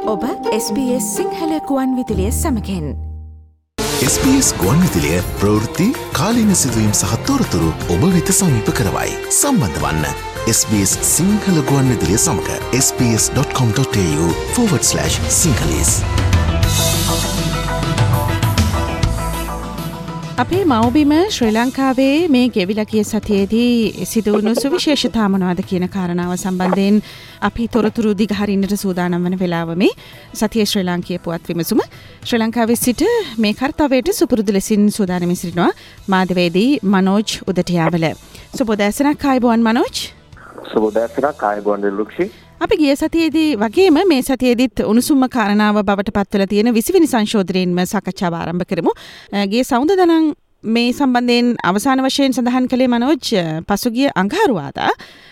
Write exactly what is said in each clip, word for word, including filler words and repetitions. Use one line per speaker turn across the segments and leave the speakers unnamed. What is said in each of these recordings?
ඔබ S B S Sinhala ගුවන් විදුලිය සමගින්
S B S ගුවන් විදුලිය ප්‍රවෘත්ති කාලීන සිදුවීම් සහ තොරතුරු ඔබ වෙත සමීප කරවයි. සම්බන්ධ වන්න S B S සිංහල ගුවන් විදුලිය සමග s b s dot com dot a u forward slash sinhalese.
අපේ මව්බිම ශ්‍රී ලංකාවේ මේ ගෙවිලා ගිය සතියේදී සිදුවුණු සුවිශේෂතා මොනවද කියන කාරණාව සම්බන්ධයෙන් අපි තොරතුරු දිගහරින්නට සූදානම් වන වෙලාව මේ සතියේ ශ්‍රී ලාංකීය පුවත් විමසුම ශ්‍රී ලංකාවේ සිට මේ කර්තව්‍යයට සුපුරුදු ලෙසින් සූදානම් සිටිනවා මාධ්‍යවේදී මනෝජ් උදටියාවල. සුබෝදෑසනක් ආයුබෝවන් මනෝජ්.
සුබෝදෑසනක් ආයුබෝවන් ලුක්ෂි.
අපි ගිය සතියේදී වගේම මේ සතියේදීත් උණුසුම්ම කාරණාව බවට පත්වලා තියෙන විසිවෙනි සංශෝධනයෙන්ම සාකච්ඡාව ආරම්භ කරමු. ගිය සෞන්දදනන් මේ සම්බන්ධයෙන් අවසාන වශයෙන් සඳහන් කළේ මනෝජ් පසුගිය අඟහරුවාදා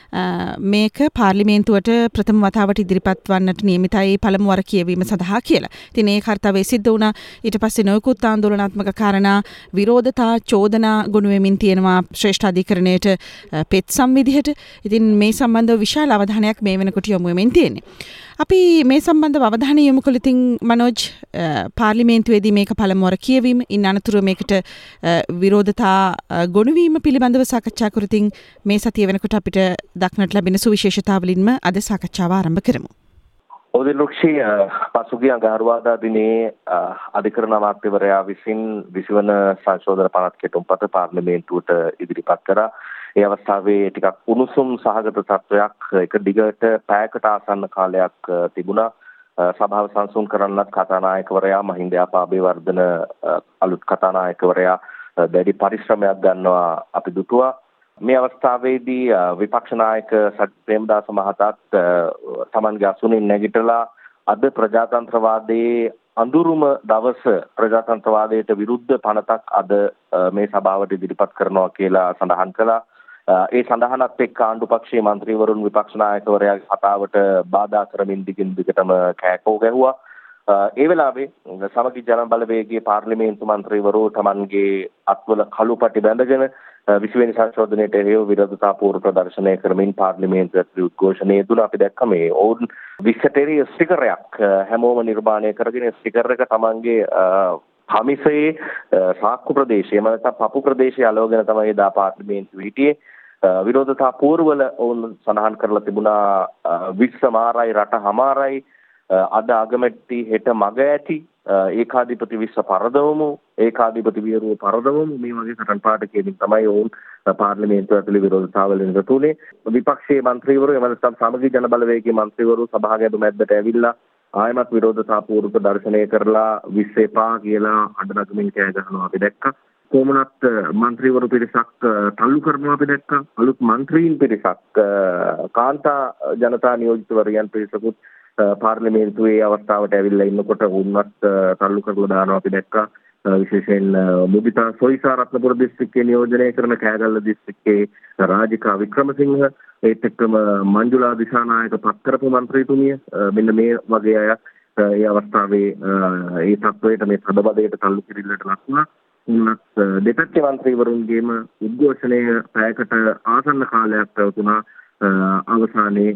මේක පාර්ලිමේන්තුවට ප්‍රථම වතාවට ඉදිරිපත් වන්නට නියමිතයි පළමු වර කියවීම සඳහා කියලා. ඉතින් ඒ කාර්යය සිද්ධ වුණා. ඊට පස්සේ නොයෙකුත් ආందోලනාත්මක කාරණා විරෝධතා චෝදනා ගොනු වෙමින් තියෙනවා ශ්‍රේෂ්ඨ අධිකරණයට පෙත්සම් විදිහට. ඉතින් මේ සම්බන්ධව විශාල අවධානයක් මේ වෙනකොට යොමු වෙමින් තියෙන්නේ. අපි මේ සම්බන්ධව අවධානය යොමු කළ ඉතින් මනෝජ් පාර්ලිමේන්තුවේදී මේක පළමු වර කියවීම ඉන් අනතුරුව මේකට විරෝධතා ගොනුවීම පිළිබඳව සාකච්ඡා කරමින් මේ සතිය වෙනකොට අපිට දක්නට ලැබෙන සුවිශේෂතාවලින්ම අද සාකච්ඡාව ආරම්භ කරමු.
ඔද ලුක්ෂි පසුගිය අඟහරුවාදා දිනේ අධිකරණ අමාත්‍යවරයා විසින් විසිවන සංශෝධන පනත් කෙටුම්පත පාර්ලිමේන්තුවට ඉදිරිපත් කරා. ඒ අවස්ථාවේ ටිකක් උණුසුම් සහගත තත්වයක් එක දිගට පැයකට ආසන්න කාලයක් තිබුණා. සභාව සංසුන් කරන්නත් කතානායකවරයා මහින්ද යාපාබේවර්ධන අලුත් කතානායකවරයා දැඩි පරිශ්‍රමයක් ගන්නවා අපි දුටුවා. මේ අවස්ථාවේදී විපක්ෂ නායක සජිත් ප්‍රේමදාස මහතාත් තමන්ගේ අසුනින් නැගිටලා අද ප්‍රජාතන්ත්‍රවාදයේ අඳුරුම දවස ප්‍රජාතන්ත්‍රවාදයට විරුද්ධ පනතක් අද මේ සභාවට ඉදිරිපත් කරනවා කියලා සඳහන් කළා. ඒ සඳහනත් එක්ක ආණ්ඩු පක්ෂයේ മന്ത്രിවරුන් විපක්ෂ නායකවරයාගේ කතාවට බාධා කරමින් දිගින් දිගටම කෑකෝ ගැහුවා. ඒ වෙලාවේ සමගි ජන බලවේගයේ පාර්ලිමේන්තු മന്ത്രിවරු තමන්ගේ අත්වල කළුපටි බැඳගෙන විසිවෙනි සංශෝධනයට එරෙහිව විරෝධතා පූර්ව ප්‍රදර්ශනය කරමින් පාර්ලිමේන්තුවට උද්ඝෝෂණය දුන්නා. අපි දැක්ක මේ ඔවුන් විස්සට එරෙහි ස්ටිකරයක් හැමෝම නිර්මාණය කරගෙන ස්ටිකර් එක තමන්ගේ කමිසයේ සාක්කු ප්‍රදේශයේ මම නැත්නම් පපු ප්‍රදේශයේ අලවගෙන තමයි දා පාර්ලිමේන්තුවේ හිටියේ. විරෝධතා පූර්වවල ඔවුන් සඳහන් කරලා තිබුණා විශ්ව මාරයි රට හමාරයි අද අගමැති හෙට මග ඇති ඒකාධිපති විශ්ව පරදවමු ඒකාධිපති වියරුව පරදවමු මේ වගේ සටන් පාඨ කියමින් තමයි ඔවුන් පාර්ලිමේන්තුව ඇතුළේ විරෝධතාවල නිරතුනේ. විපක්ෂයේ മന്ത്രിවරු එම නැත්නම් සමගි ජන බලවේගයේ മന്ത്രിවරු සභාගත මැද්දට ඇවිල්ලා ආයමත් විරෝධතා පූර්ව ප්‍රදර්ශනය කරලා විශ්වපා කියලා අඬනගමින් කෑ ගහනවා අපි දැක්කා. කොමුණත් മന്ത്രിවරු පිරිසක් තල්ලු කරනවා අපි දැක්කා. අලුත් മന്ത്രിයින් පිරිසක් කාන්තා ජනතා නියෝජිතවරයන් පිරිසකුත් පාර්ලිමේන්තුවේ අවස්ථාවට ඇවිල්ලා ඉන්නකොට උන්වත් තල්ලු කරලා දානවා අපි දැක්කා. විශේෂයෙන් මුදිතා සොයිසා රත්නපුර දිස්ත්‍රික්කයේ නියෝජනය කරන කෑගල්ල දිස්ත්‍රික්කයේ රාජිකා වික්‍රමසිංහ ඒත් එක්කම මංජුලා දිසානායක පත් කරපු മന്ത്രിතුමිය මෙන්න මේ වගේ අය ඒ අවස්ථාවේ ඒ තත්වයට මේ සදබදයට තල්ලු කිරිල්ලට ලක් වුණා. උන්වත් දෙපැත්තේ മന്ത്രിවරුන්ගේම උද්ඝෝෂණය පැයකට ආසන්න කාලයක් පැවතුණා. අවසානයේ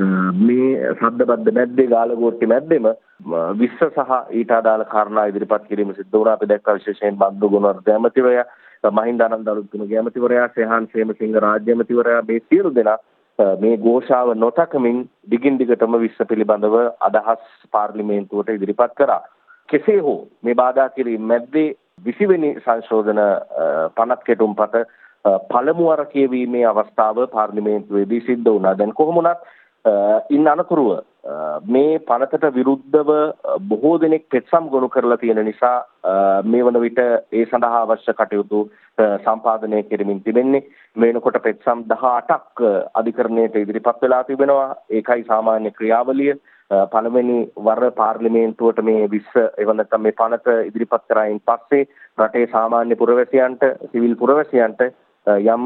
මේ සද්දබද්ද මැද්දේ ගාලගෝට්ටි මැද්දේම විශ්ව සහ ඊට අදාළ කාරණා ඉදිරිපත් කිරීම සිද්ධ වුණා. අපි දැක්කා විශේෂයෙන් බන්දු ගුණවර්ධන ඇමතිවරයා මහින්දානන්ද අලුත්තුමගේ ඇමතිවරයා සේහාන් සේමසිංහ රාජ්‍ය ඇමතිවරයා මේ සියලු දෙනා මේ ഘോഷාව නොතකමින් දිගින් දිගටම විශ්ව පිළිබඳව අදහස් පාර්ලිමේන්තුවට ඉදිරිපත් කරා. කෙසේ හෝ මේ බාධා කිරීම මැද්දේ විසිවෙනි සංශෝධන පනත් කෙටුම්පත පළමු වර කියවීමේ අවස්ථාව පාර්ලිමේන්තුවේදී සිද්ධ වුණා. දැන් කොහොම වුණත් ඉන් අනතුරුව මේ පනතට විරුද්ධව බොහෝ දෙනෙක් පෙත්සම් ගොනු කරලා තියෙන නිසා මේ වන විට ඒ සඳහා අවශ්‍ය කටයුතු සම්පාදනය කෙරෙමින් තිබෙන්නේ. මේනකොට පෙත්සම් දහඅටක් අධිකරණයට ඉදිරිපත් වෙලා තිබෙනවා. ඒකයි සාමාන්‍ය ක්‍රියාවලිය. පළවෙනි වර පාර්ලිමේන්තුවට මේ විශ්ව එව නැත්නම් මේ පනත ඉදිරිපත් කරායින් පස්සේ රටේ සාමාන්‍ය පුරවැසියන්ට සිවිල් පුරවැසියන්ට යම්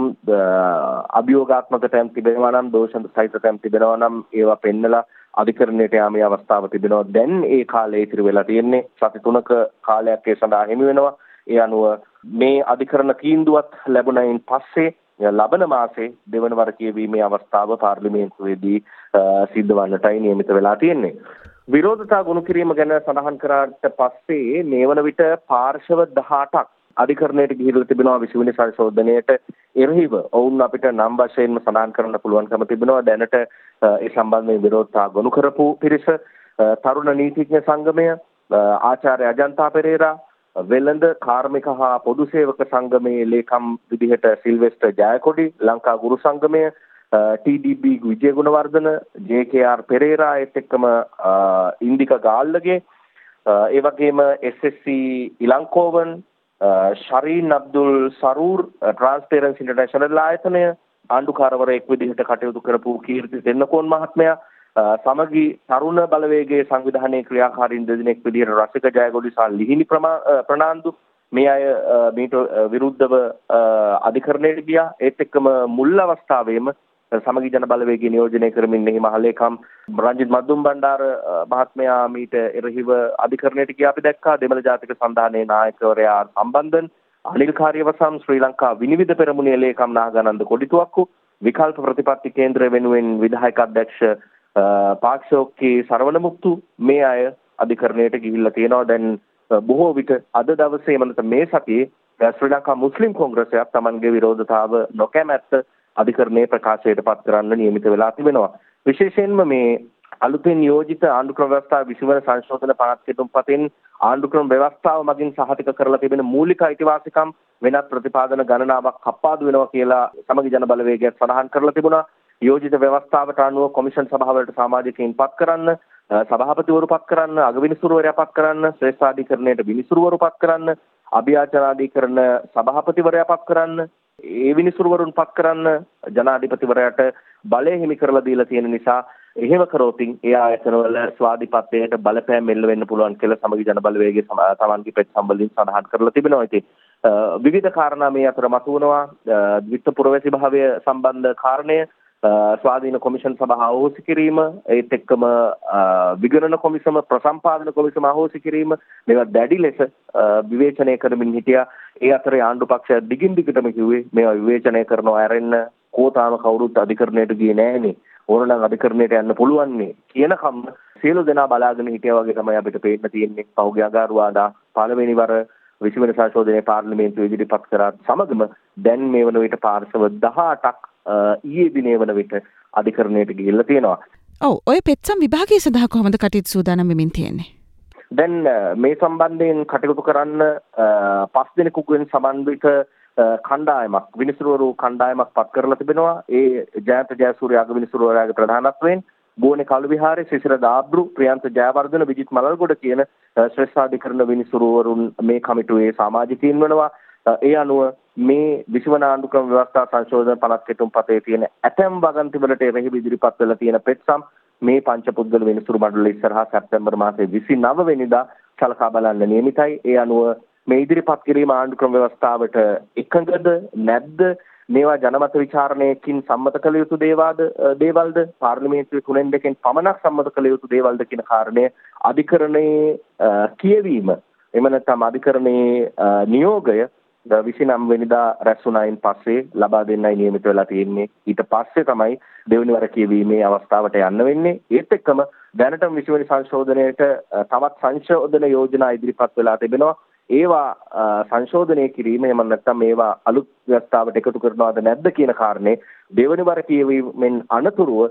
අභියෝගාත්මක තැන් තිබෙනවා නම් දෝෂ සහිත තැන් තිබෙනවා නම් ඒවා පෙන්නලා අධිකරණයට යාමේ අවස්ථාව තිබෙනවා. දැන් ඒ කාලේ ඉතිරි වෙලා තියෙන්නේ සති තුනක කාලයක් ඒ සඳහා හිමි වෙනවා. ඒ අනුව මේ අධිකරණ තීන්දුවත් ලැබුණයින් පස්සේ ලබන මාසේ දෙවන වර කියවීමේ අවස්ථාව පාර්ලිමේන්තුවේදී සිද්ධ වන්නටයි නියමිත වෙලා තියෙන්නේ. විරෝධතා ගොනු කිරීම ගැන සඳහන් කරාට පස්සේ මේ වන විට පාර්ශව දහඅටක් අධිකරණයට ගිහිල්ලා තිබෙනවා විසිවෙනි සංශෝධනයට එරෙහිව. ඔවුන් අපිට නම් වශයෙන්ම සඳහන් කරන්න පුළුවන්කම තිබෙනවා. දැනට ඒ සම්බන්ධයෙන් විරෝධතා ගොනු කරපු පිරිස තරුණ නීතිඥ සංගමය, ආචාර්ය අජන්තා පෙරේරා, වෙළඳ කාර්මික හා පොදු සේවක සංගමයේ ලේකම් විදිහට සිල්වෙස්ටර් ජයකොඩි, ලංකා ගුරු සංගමය, T D B Vijaya Gunawardena, J K R Perera, ඒත් එක්කම ඉන්දික ගාල්ලගේ, ඒ වගේම S S C Ilangovan, Shareen Abdul Saroor, Transparency International ආයතනය, ආණ්ඩුකාරවරයෙක් විදිහට කටයුතු කරපු කීර්ති තෙන්නකෝන් මහත්මයා, සමගි තරුණ බලවේගයේ සංවිධානයේ ක්‍රියාකාරීන් දෙදෙනෙක් විදිහට රසික ජයකොඩි සහ ලිහිණි ප්‍රනාන්දු මේ අය මීට විරුද්ධව අධිකරණයට ගියා. ඒත් එක්කම මුල් අවස්ථාවේම සමගි ජන බලවේගය නියෝජනය කරමින් එහි මහලේකම් රංජිත් මද්දුම් බණ්ඩාර මහත්මයා මීට එරෙහිව අධිකරණයට ගියා අපි දැක්කා. දෙමළ ජාතික සන්ධානයේ නායකවරයා සම්බන්ධන්, අනිල් කාර්යවසම්, ශ්‍රී ලංකා විනිවිද පෙරමුණේ ලේකම් නාගානන්ද කොඩිතුවක්කු, විකල්ප ප්‍රතිපත්ති කේන්ද්‍රය වෙනුවෙන් විධායක අධ්‍යක්ෂ පාක්ෂෝක්කී සරවණ මුක්තු මේ අය අධිකරණයට ගිහිල්ලා තියෙනවා. දැන් බොහෝ විට අද දවසේ මනත මේ සතියේ ශ්‍රී ලංකා මුස්ලිම් කොංග්‍රසයක් තමන්ගේ විරෝධතාව නොකැමැත්ත අධිකරණයේ ප්‍රකාශයට පත් කරන්න නියමිත වෙලා තිබෙනවා. විශේෂයෙන්ම මේ අලුතෙන් නියෝජිත ආණ්ඩුක්‍රම ව්‍යවස්ථා විසිවන සංශෝධන පනත් කෙටුම්පතින් ආණ්ඩුක්‍රම ව්‍යවස්ථාව මගින් සහතික කරලා තිබෙන මූලික අයිතිවාසිකම් වෙනත් ප්‍රතිපාදන ගණනාවක් කප්පාදු වෙනවා කියලා සමගි ජන බලවේගයක් සඳහන් කරලා තිබුණා. යෝජිත ව්‍යවස්ථාවට අනුව කොමිෂන් සභාවලට සමාජිකයින් පත් කරන්න, සභාපතිවරු පත් කරන්න, අගවිනිසුරුවරයා පත් කරන්න, ශ්‍රේෂ්ඨාධිකරණයට විනිසුරුවරු පත් කරන්න, අභියාචනාධිකරණ සභාපතිවරයා පත් කරන්න, ඒ විනිසුරුවරුන් පත් කරන්න ජනාධිපතිවරයාට බලය හිමි කරලා දීලා තියෙන නිසා එහෙම කරෝතින් ඒ ආයතනවල ස්වාධිපත්‍යයට බලපෑම් මෙල්ල වෙන්න පුළුවන් කියලා සමගි ජන බලවේගයේ තමන්ගේ පෙත් සම්බන්ධයෙන් සඳහන් කරලා තිබෙනවා. ඉතින් විවිධ කාරණා මේ අතර මතුවනවා. ද්විත්ව පුරවැසි භාවය සම්බන්ධ කාරණය, ස්වාධීන කොමිෂන් සභාව අහෝසි කිරීම, ඒත් එක්කම විගණන කොමිසම, ප්‍රසම්පාදන කොමිසම අහෝසි කිරීම, මේවා දැඩි ලෙස විවේචනය කරමින් හිටියා. ඒ අතරේ ආණ්ඩු පක්ෂය දිගින් දිගටම කිව්වේ මේවා විවේචනය කරනවා ඇරෙන්න කෝතාම කවුරුත් අධිකරණයට ගියේ නෑනේ, ඕනනම් අධිකරණයට යන්න පුළුවන් නේ කියන කම සියලු දෙනා බලාගෙන හිටියා වගේ තමයි අපිට පේන්න තියෙන්නේ. පහුගිය අඟහරුවාදා පළවෙනි වර විසිවෙනි සංශෝධනයේ පාර්ලිමේන්තුවේ ඉදිරිපත් කරාත් සමගම දැන් මේ වන විට පාර්ශව දහඅටක් ඊයේ දිනේ වන විට අධිකරණයට ගිහිල්ලා තියෙනවා.
ඔව්, ඔය පෙත්සම් විභාගයේ සඳහා කොහොමද කටයුතු සූදානම් වෙමින් තියෙන්නේ?
දැන් මේ සම්බන්ධයෙන් කටයුතු කරන්න පස් දෙනෙකුගෙන් සමන්විත කණ්ඩායමක්, විනිසුරුවරු කණ්ඩායමක් පත් කරලා තිබෙනවා. ඒ ජයන්ත ජයසූරිය අගවිනිසුරුවරයාගේ ප්‍රධානත්වයෙන් ගෝනේ කළු විහාරයේ සිසිර දාබ්රු, ප්‍රියන්ත ජයවර්ධන, විජිත් මලල්ගොඩ කියන ශ්‍රේෂ්ඨාධිකරණ විනිසුරුවරුන් මේ කමිටුවේ සමාජිකයින් වෙනවා. ඒ අනුව මේ විසිවන ආණ්ඩුක්‍රම ව්‍යවස්ථා සංශෝධන පනත් කෙටුම්පතේ තියෙන ඇතැම් වගන්තිවලට එරෙහිව ඉදිරිපත් වෙලා තියෙන පෙත්සම් මේ පංචපුද්ගල විනිසුරු මණ්ඩලය ඉස්සරහා සැප්තැම්බර් මාසයේ විසිනව වෙනිදා සලකා බලන්න නියමිතයි. ඒ අනුව මේ ඉදිරිපත් කිරීම ආණ්ඩුක්‍රම ව්‍යවස්ථාවට එකඟද නැද්ද, මේවා ජනමත විචාරණයකින් සම්මත කළ යුතු දේවාද දේවල්ද, පාර්ලිමේන්තුවේ තුනෙන් දෙකෙන් පමණක් සම්මත කළ යුතු දේවල්ද කියන කාරණය අධිකරණයේ කියවීම, එම නැත්නම් අධිකරණයේ නියෝගය විසිනම වෙනිදා රැස් වුණායින් පස්සේ ලබා දෙන්නයි නියමිත වෙලා තියෙන්නේ. ඊට පස්සේ තමයි දෙවෙනි වර කියවීමේ අවස්ථාවට යන්න වෙන්නේ. ඒත් එක්කම දැනටම විසිවෙනි සංශෝධනයේට තවත් සංශෝධන යෝජනා ඉදිරිපත් වෙලා තිබෙනවා. ඒවා සංශෝධනය කිරීම, එහෙම නැත්නම් මේවා අලුත් ව්‍යවස්ථාවට එකතු කරනවද නැද්ද කියන කාරණේ දෙවෙනි වර කියවීමෙන් අනතුරුව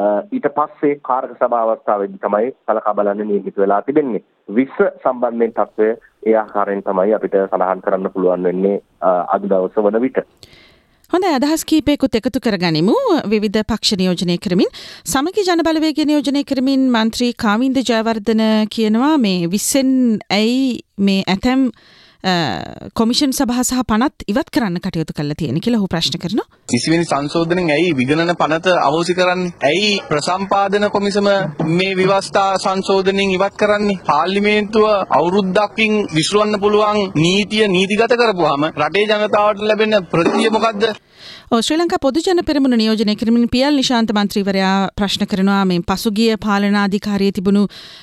ඊට පස්සේ කාර්ක සභාව අවස්ථාවේදී තමයි සලකා බලන්න නියමිත වෙලා තිබෙන්නේ. විශ්ව සම්බන්ධයෙන් තත්ත්වය ඒ ආකාරයෙන් තමයි අපිට සඳහන් කරන්න පුළුවන් වෙන්නේ අද දවස වන විට.
හොඳයි, අදහස් කීපයකුත් එකතු කරගනිමු. විවිධ පක්ෂ නියෝජනය කරමින් සමගි ජන බලවේගය නියෝජනය කරමින් මන්ත්‍රී කාමින්ද ජයවර්ධන කියනවා මේ විස්සෙන් ඇයි මේ ඇතැම් කොමිෂන් සභා සහ පනත් ඉවත් කරන්න කටයුතු කරලා තියෙන කියලා ඔහු ප්‍රශ්න කරනවා.
විසිවෙනි සංශෝධනෙන් ඇයි විගණන පනත අහෝසි කරන්නේ? ඇයි ප්‍රසම්පාදන කොමිසම මේ විවස්ථා සංශෝධනෙන් ඉවත් කරන්නේ? පාර්ලිමේන්තුව අවුරුද්දකින් විසිරවන්න පුළුවන් නීතිය නීතිගත කරපුවාම රටේ ජනතාවට ලැබෙන ප්‍රතිය මොකද්ද?
ඔව්, ශ්‍රී ලංකා පොදු ජන පෙරමුණ නියෝජනය කරමින් පියල් නිශාන්ත මන්ත්‍රීවරයා ප්‍රශ්න කරනවා මේ පසුගිය පාලනාධිකාරියේ තිබුණු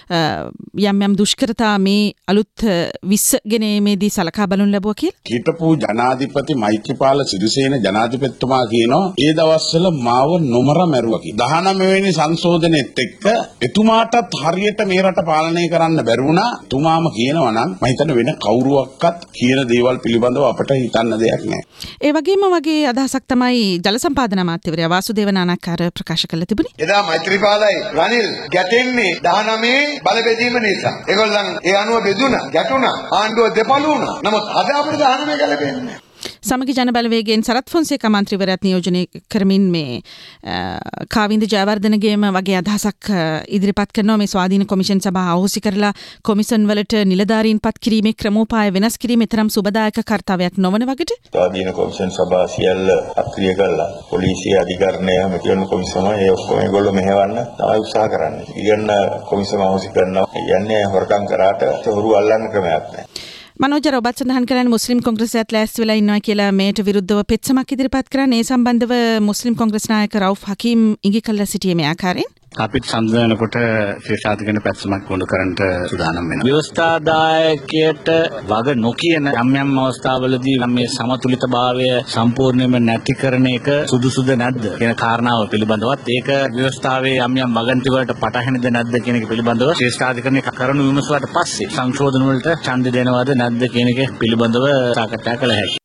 යම් යම් දුෂ්කරතා මේ අලුත් විස්ස ගෙනීමේදී සලකා බලනු ලැබුවා කියලා.
හිටපු ජනාධිපති මෛත්‍රීපාල සිරිසේන ජනාධිපතිතුමා මැතිතුමා කියනවා ඒ දවස්වල මාව නොමර මැරුවා කියලා. දහනවය වෙනි සංශෝධනෙත් එක්ක එතුමාටත් හරියට මේ රට පාලනය කරන්න බැරි වුණා. තුමාම කියනවා නම් මම හිතන්නේ වෙන කවුරුවක්වත් කියන දේවල් පිළිබඳව අපිට හිතන්න දෙයක් නැහැ.
ඒ වගේම වගේ අදහසක් තමයි ජල සම්පාදන අමාත්‍යවරයා වාසුදේව නානාකාර ප්‍රකාශ කළ තිබුණේ.
එදා මෛත්‍රීපාලයි රනිල් ගැටෙන්නේ දහනවයේ බල බෙදීම නිසා. ඒගොල්ලන් ඒ අනුව බෙදුණා, ගැටුණා, ආණ්ඩුව දෙපළු වුණා. නමුත් අද අපිට දහනවය ගැලපෙන්නේ.
සමගි ජන බලවේගයෙන් සරත් ෆොන්සේකා මන්ත්‍රීවරයාත් නියෝජනය කරමින් මේ කාවින්ද ජයවර්ධනගේම වගේ අදහසක් ඉදිරිපත් කරනවා. මේ ස්වාධීන කොමිෂන් සභාව අහෝසි කරලා කොමිෂන් වලට නිලධාරීන් පත් කිරීමේ ක්‍රමෝපාය වෙනස් කිරීමේ තරම් සුබදායක කාර්යයක් නොවන වගේට
ස්වාධීන කොමිෂන් සභාව සියල්ල අක්‍රිය කළා. පොලිසිය අධිකරණය මෙතන කොමිෂම ඒ ඔක්කොම ඒගොල්ලෝ මෙහෙවන්න තමයි උත්සාහ කරන්නේ. ඊගන්න කොමිෂම අහෝසි කරනවා. යන්නේ හොරකම් කරාට හොරු අල්ලන්න ක්‍රමයක් නැහැ.
මනෝජ ඔබත් සඳහන් කරන්නේ මුස්ලිම් කොංග්‍රසයත් ලෑස්ති වෙලා ඉන්නවා කියලා මේට විරුද්ධව පෙත්සමක් ඉදිරිපත් කරන්නේ. ඒ සම්බන්ධව මුස්ලිම් කොංග්‍රස් නායක රවුෆ් හකීම් ඉඟි කළා සිටියේ මේ ආකාරයෙන්.
අපිට සම්බන්ධනකොට ශේෂාධිකරණ පැත්සමක් වුණු කරන්නට සූදානම් වෙනවා. ව්‍යවස්ථාදායකයට වග නොකියන යම් යම් අවස්ථාවලදී මේ සමතුලිතභාවය සම්පූර්ණයෙන්ම නැති කරන එක සුදුසුද නැද්ද කියන කාරණාව පිළිබඳවත් ඒක ව්‍යවස්ථාවේ යම් යම් වගන්ති වලට පටහැනිද නැද්ද කියන එක පිළිබඳව ශේෂාධිකරණය කරුණු විමසුවාට පස්සේ සංශෝධන වලට ඡන්ද දෙනවද නැද්ද කියන එක පිළිබඳව සාකච්ඡා කළ හැකියි.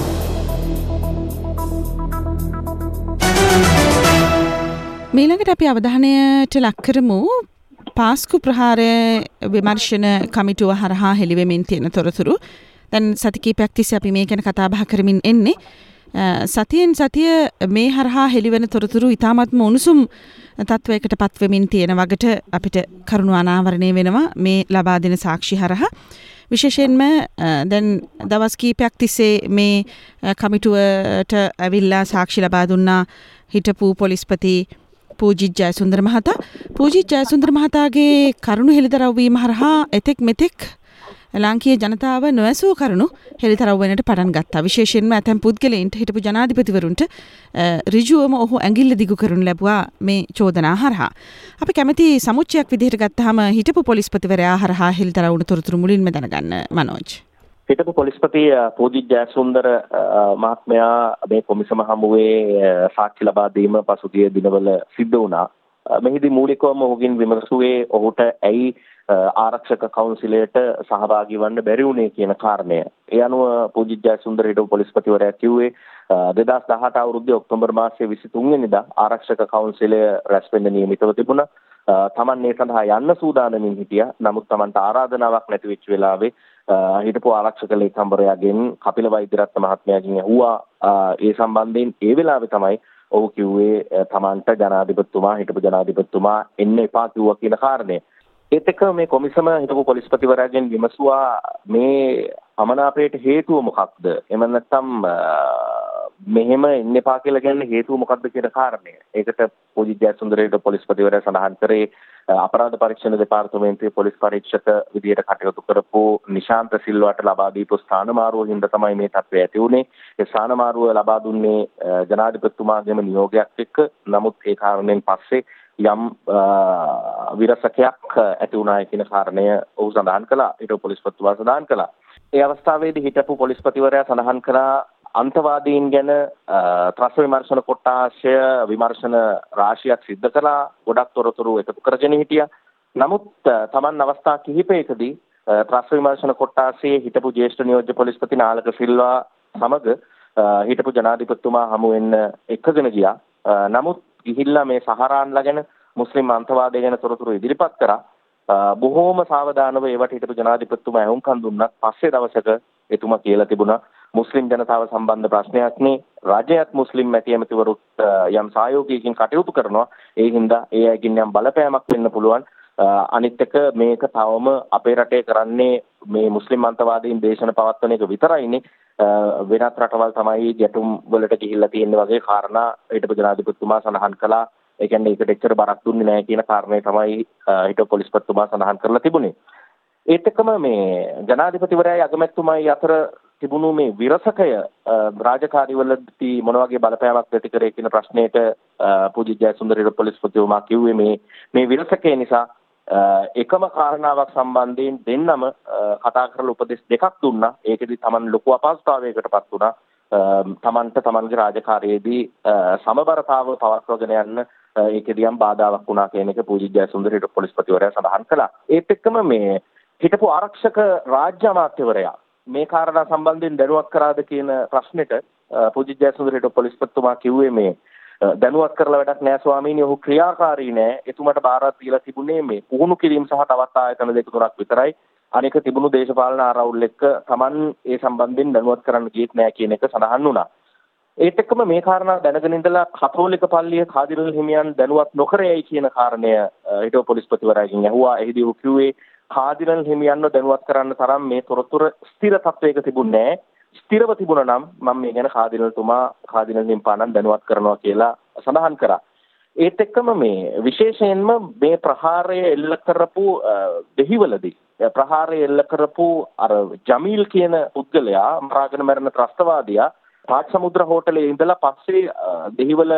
මීළඟට අපි අවධානයට ලක් කරමු පාස්කු ප්‍රහාරය විමර්ශන කමිටුව හරහා හෙළිවෙමින් තියෙන තොරතුරු. දැන් සති කිහිපයක් තිස්සේ අපි මේ ගැන කතා බහ කරමින් එන්නේ. සතියෙන් සතිය මේ හරහා හෙළිවෙන තොරතුරු ඉතාමත්ම උණුසුම් තත්වයකට පත්වෙමින් තියෙන වගට අපිට කරුණු අනාවරණය වෙනවා මේ ලබා දෙන සාක්ෂි හරහා. විශේෂයෙන්ම දැන් දවස් කිහිපයක් තිස්සේ මේ කමිටුවට ඇවිල්ලා සාක්ෂි ලබා දුන්නා හිටපු පොලිස්පති පූජිත් ජයසුන්දර මහතා. පූජිත් ජයසුන්දර මහතාගේ කරුණු හෙළිදරව් වීම හරහා එතෙක් මෙතෙක් ලාංකීය ජනතාව නොඇසූ කරුණු හෙළිදරව් වෙන්නට පටන් ගත්තා. විශේෂයෙන්ම ඇතැම් පුද්ගලයන්ට හිටපු ජනාධිපතිවරුන්ට ඍජුවම ඔහු ඇඟිල්ල දිගු කරනු ලැබුවා මේ චෝදනා හරහා. අපි කැමති සමුච්චයක් විදිහට ගත්තාම හිටපු පොලිස්පතිවරයා හරහා හෙළිදරව් වුණු තොරතුරු මුලින්ම දැනගන්න මනෝජ්.
හිටපු පොලිස්පති පූජිත් ජයසුන්දර මහත්මයා මේ කොමිසම හමුවේ සාක්ෂි ලබා දීම පසුගිය දිනවල සිද්ධ වුණා. මෙහිදී මූලිකවම ඔහුගෙන් විමසුවේ ඔහුට ඇයි ආරක්ෂක කවුන්සිලයට සහභාගී වන්න බැරි වුණේ කියන කාරණය. ඒ අනුව පූජිත් ජයසුන්දර හිටපු පොලිස්පතිවරයා කිව්වේ දෙදාස් දහඅට අවුරුද්දේ ඔක්තෝබර් මාසයේ විසිතුන් වෙනිදා ආරක්ෂක කවුන්සිලය රැස් වෙන්න නියමිතව තිබුණා. තමන් මේ සඳහා යන්න සූදානමින් හිටියා. නමුත් තමන්ට ආරාධනාවක් නැති වෙච්ච වෙලාවේ හිටපු ආරක්ෂක ලේකම්වරයාගෙන් කපිල වෛද්‍යරත්න මහත්මයාගෙන් ඇහුවා ඒ සම්බන්ධයෙන් ඒ වෙලාවේ තමයි ඔහු කිව්වේ තමන්ට ජනාධිපතිතුමා හිටපු ජනාධිපතිතුමා එන්න එපා කිව්වා කියන කාරණය. ඒත් එක්ක මේ කොමිසම හිටපු පොලිස්පතිවරයාගෙන් විමසුවා මේ අමනාපයට හේතුව මොකක්ද? එම නැත්නම් මෙහෙම එන්න එපා කියලා කියන්නේ හේතුව මොකක්ද කියන කාරණය. ඒකට පූජිත් ජයසුන්දර හිටපු පොලිස්පතිවරයා සඳහන් කරේ අපරාධ පරීක්ෂණ දෙපාර්තමේන්තුවේ පොලිස් පරීක්ෂක විදියට කටයුතු කරපු නිශාන්ත සිල්වාට ලබා දීපු ස්ථානමාරුව හින්දා තමයි මේ තත්ත්වය ඇති වුනේ. ඒ ස්ථානමාරුව ලබා දුන්නේ ජනාධිපතිතුමාගේම නියෝගයක් එක්ක. නමුත් ඒ කාරණයෙන් පස්සේ යම් විරසකයක් ඇති වුණා කියන කාරණය ඔහු සඳහන් කළා. ඊට පොලිස්පතිතුමා සඳහන් කළා. ඒ අවස්ථාවේදී හිටපු පොලිස්පතිවරයා සඳහන් කළා අන්තවාදීන් ගැන ත්‍රස්ත විමර්ශන කොට්ටාශය විමර්ශන රාශියක් සිද්ධ කළා. ගොඩක් තොරතුරු එකතු කරගෙන හිටියා. නමුත් Taman අවස්ථා කිහිපයකදී ත්‍රස්ත විමර්ශන කොට්ටාශයේ හිටපු ජ්‍යෙෂ්ඨ නියෝජ්‍ය පොලිස්පති නාලක සිල්වා සමග හිටපු ජනාධිපතිතුමා හමු වෙන්න එකගෙන ගියා. නමුත් ගිහිල්ලා මේ සහරාන්ලා ගැන මුස්ලිම් අන්තවාදය ගැන තොරතුරු ඉදිරිපත් කරා. බොහෝම සාවධානව ඒවට හිටපු ජනාධිපතිතුමා ඇහුම්කන් දුන්නත් පස්සේ දවසක එතුමා කියලා තිබුණා මුස්ලිම් ජනතාව සම්බන්ධ ප්‍රශ්නයක් නේ. රජයත් මුස්ලිම් මැති ඇමතිවරුත් යම් සහයෝගයකින් කටයුතු කරනවා. ඒ හින්දා ඒ අයකින් යම් බලපෑමක් වෙන්න පුළුවන්. අනිත් එක මේක තවම අපේ රටේ කරන්නේ මේ මුස්ලිම් අන්තවාදීන් දේශන පවත්වන එක විතරයිනේ. වෙනත් රටවල් තමයි ගැටුම් වලට ගිහිල්ලා තියෙන වගේ කාරණා හිටපු ජනාධිපතිතුමා සඳහන් කළා. ඒ කියන්නේ ඒකට එච්චර බරක් දුන්නේ නැහැ කියන කාරණේ තමයි හිටපු පොලිස්පතිතුමා සඳහන් කරලා තිබුණේ. ඒත් එක්කම මේ ජනාධිපතිවරයායි අගමැතිතුමායි අතර තිබුණු මේ විරසකය රාජකාරිවලදී මොන වගේ බලපෑමක් ඇති කරේ කියන ප්‍රශ්නයට පූජිත් ජයසුන්දර පොලිස්පතිතුමා කිව්වේ මේ මේ විරසකය නිසා එකම කාරණාවක් සම්බන්ධයෙන් දෙන්නම කතා කරලා උපදෙස් දෙකක් දුන්නා. ඒකෙදි Taman ලොකු අපහසුතාවයකටපත් වුණා. තමන්ට තමන්ගේ රාජකාරියේදී සමබරතාව පවත්වාගෙන යන්න ඒකෙදියම් බාධාවක් වුණා කියන එක පූජිත ජයසුන්දර හිටපු පොලිස්පතිවරයා සඳහන් කළා. ඒත් එක්කම මේ හිටපු ආරක්ෂක රාජ්‍ය අමාත්‍යවරයා මේ කාරණා සම්බන්ධයෙන් දැනුවත් කරාද කියන ප්‍රශ්නෙට පූජිත ජයසුන්දර හිටපු පොලිස්පතිතුමා කිව්වේ මේ දැනුවත් කරලා වැඩක් නෑ ස්වාමීනි, ඔහු ක්‍රියාකාරී නෑ. එතුමාට බාරක් දීලා තිබුණේ මේ පුහුණු කිරීම සහ තවත් ආයතන දෙක තුනක් විතරයි. අනෙක තිබුණු දේශපාලන ආරවුල් එක්ක Taman ඒ සම්බන්ධයෙන් දැනුවත් කරන්න ගියෙත් නෑ කියන එක සඳහන් වුණා. ඒත් එක්කම මේ කාරණා දැනගෙන ඉඳලා කතෝලික පල්ලිය කාදිනල් හිමියන් දැනුවත් නොකර යයි කියන කාරණය හිටපු පොලිස්පතිවරයාගෙන් ඇහුවා. එහිදී ඔහු කිව්වේ කාදිනල් හිමියන්ව දැනුවත් කරන්න තරම් මේ තොරතුරු ස්ථිර තත්වයක තිබුණේ නෑ. ස්ථිරව තිබුණා නම් මම මේ ගැන කාදිනල්තුමා කාදිනල් හිම්පාණන් දැනුවත් කරනවා කියලා සඳහන් කරා. ඒත් එක්කම මේ විශේෂයෙන්ම මේ ප්‍රහාරය එල්ල කරපු දෙහිවලදී ප්‍රහාරය එල්ල කරපු අර ජමීල් කියන පුද්ගලයා මරාගෙන මැරෙන ත්‍රස්තවාදියා පාත් සමුද්‍ර හෝටලේ ඉඳලා පස්සේ දෙහිවල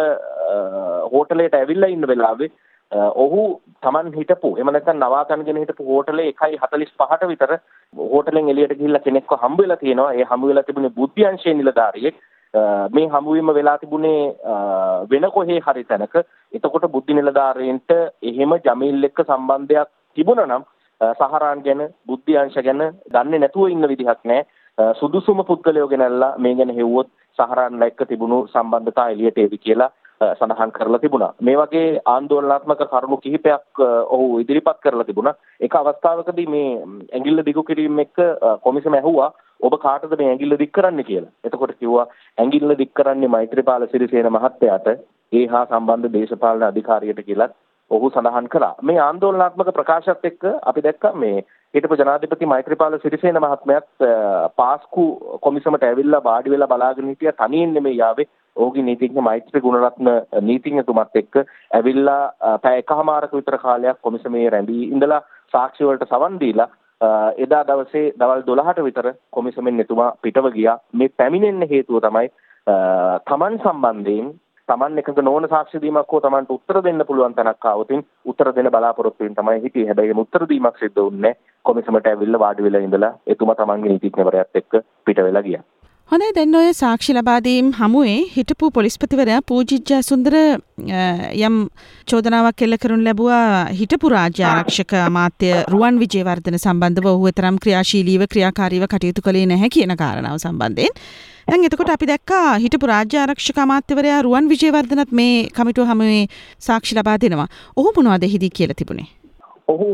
හෝටලයට ඇවිල්ලා ඉන්න වෙලාවේ ඔහු Taman හිටපු එහෙම නැත්නම් නවාතන්ගෙන හිටපු හෝටලේ එකයි හතළිස් පහට විතර හෝටලෙන් එළියට ගිහිල්ලා කෙනෙක්ව හම්බ වෙලා තියෙනවා. ඒ හම්බ වෙලා තිබුණේ බුද්ධි අංශයේ නිලධාරියෙක්. මේ හමුවීම වෙලා තිබුණේ වෙන කොහේ හරි තැනක. එතකොට බුද්ධි නිලධාරීන්ට එහෙම ජමීල් එක්ක සම්බන්ධයක් තිබුණා නම් සහරාන් ගැන බුද්ධි අංශ ගැන දන්නේ නැතුව ඉන්න විදිහක් නැහැ. සුදුසුම පුද්ගලයෝ ගෙනල්ලා මේ ගැන හෙව්වොත් සහරාන්ලා එක්ක තිබුණු සම්බන්ධතා එළියට එවි කියලා සඳහන් කරලා තිබුණා. මේ වගේ ආందోලනාත්මක කරුණු කිහිපයක් ඔහු ඉදිරිපත් කරලා තිබුණා. එක අවස්ථාවකදී මේ ඇඟිල්ල දිගු කිරීම එක්ක කොමිසම ඇහුවා ඔබ කාටද මේ ඇඟිල්ල දික් කරන්නේ කියලා. එතකොට කිව්වා ඇඟිල්ල දික් කරන්නේ මෛත්‍රීපාල සිරිසේන මහත්තයාට ඒ හා සම්බන්ධ දේශපාලන අධිකාරියට කියලා ඔහු සඳහන් කළා. මේ ආందోලනාත්මක ප්‍රකාශයත් එක්ක අපි දැක්කා මේ හිටපු ජනාධිපති මෛත්‍රීපාල සිරිසේන මහත්මයාත් පාස්කු කොමිසමට ඇවිල්ලා වාඩි වෙලා බලාගෙන හිටියා. තනියෙන් නෙමෙයි යාවේ. ඔහුගේ නීතිඥ මෛත්‍රී ගුණරත්න නීතිඥතුමත් එක්ක ඇවිල්ලා පැය එකහමාරක විතර කාලයක් කොමිසමේ රැඳී ඉඳලා සාක්ෂි වලට සවන් දීලා එදා දවසේ දවල් දොළහට විතර කොමිසමෙන් එතුමා පිටව ගියා. මේ පැමිණෙන්න හේතුව තමයි Taman සම්බන්ධයෙන් Taman එකක නොවන සාක්ෂි දීමක් හෝ Tamanට උත්තර දෙන්න පුළුවන් තැනක් ආවොතින් උත්තර දෙන්න බලාපොරොත්තු වෙන තමයි හිටියේ. හැබැයි උත්තර දීමක් සිද්ධ වුණේ කොමිසමට ඇවිල්ලා වාඩි වෙලා ඉඳලා එතුමා Tamanගේ නීතිඥවරයාත් එක්ක පිට වෙලා ගියා.
හොඳයි, දැන් ඔය සාක්ෂි ලබා දීම් හමුවේ හිටපු පොලිස්පතිවරයා පූජිත් ජයසුන්දර යම් චෝදනාවක් එල්ල කරනු ලැබුවා හිටපු රාජ්‍ය ආරක්ෂක අමාත්‍ය රුවන් විජේවර්ධන සම්බන්ධව ඔහු තරම් ක්‍රියාශීලීව ක්‍රියාකාරීව කටයුතු කළේ නැහැ කියන කාරණාව සම්බන්ධයෙන්. දැන් එතකොට අපි දැක්කා හිටපු රාජ්‍ය ආරක්ෂක අමාත්‍යවරයා රුවන් විජේවර්ධනත් මේ කමිටුව හමුවේ සාක්ෂි ලබා දෙනවා. ඔහු මොනවද එහිදී කියලා තිබුණේ?
ඔහු